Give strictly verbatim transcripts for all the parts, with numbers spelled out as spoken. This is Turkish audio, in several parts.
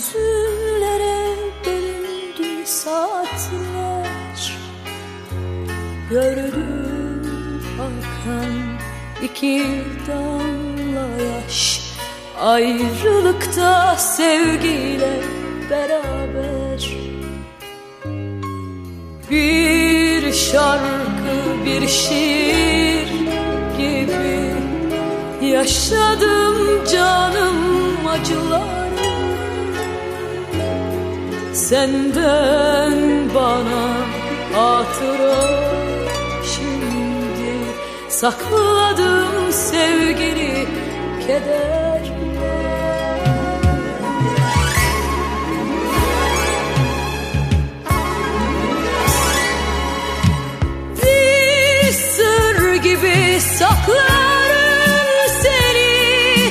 Hüzünlere bölündü saatler. Gördüm akan iki damla yaş, ayrılıkta sevgiyle beraber. Bir şarkı, bir şiir gibi yaşadım canım acılar. Senden bana hatıra, şimdi sakladım sevgili keder. Bir sır gibi saklarım seni,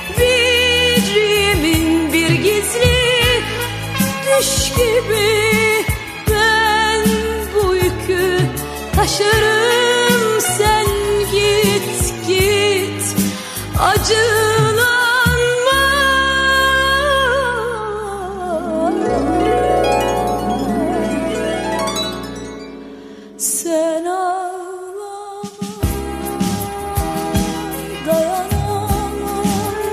vicrimin bir gizli düş gibi. Ben bu yükü taşırım, sen git git acılanma. Sen ağlama, dayanamam.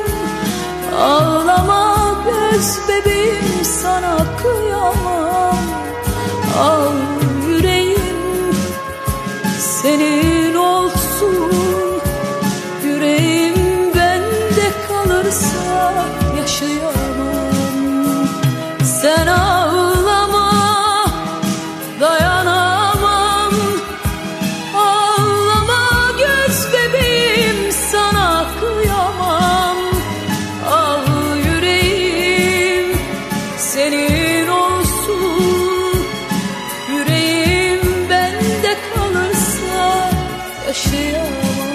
Ağlama göz bebeğim, sana kıyamam. Al yüreğim senin olsun, yüreğim bende kalırsa yaşayamam. Sen ağlama, dayanamam. Ağlama göz bebeğim, sana kıyamam. Al yüreğim senin olsun, yüreğim bende kalırsa yaşayamam.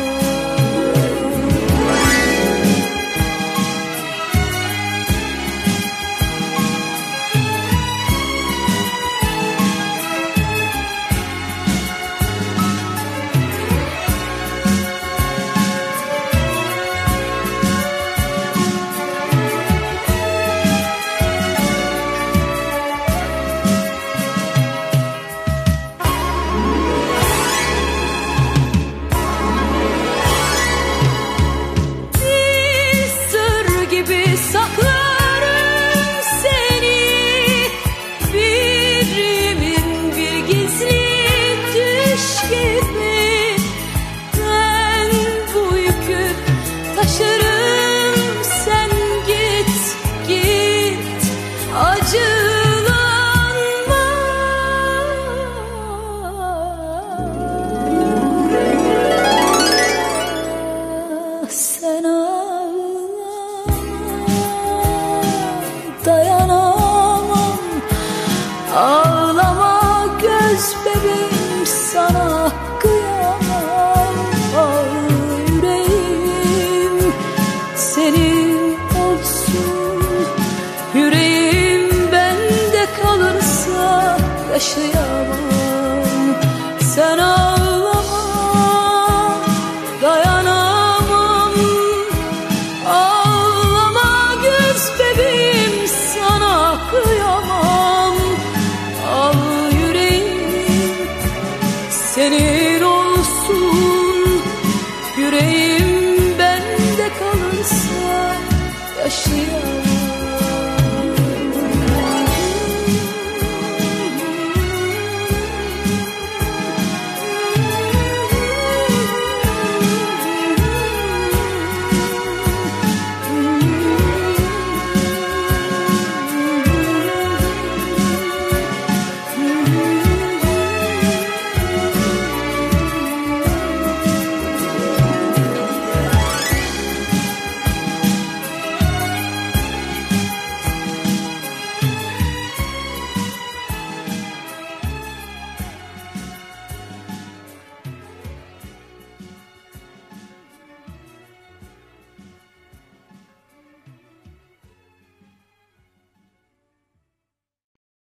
Saklarım seni, vicrimin bir gizli düş gibi. Ben bu yükü taşırım, sen git git acılanma. Sen dayanamam. Ağlama göz bebeğim, sana kıyamam. Al yüreğim senin olsun, yüreğim bende kalırsa yaşayamam.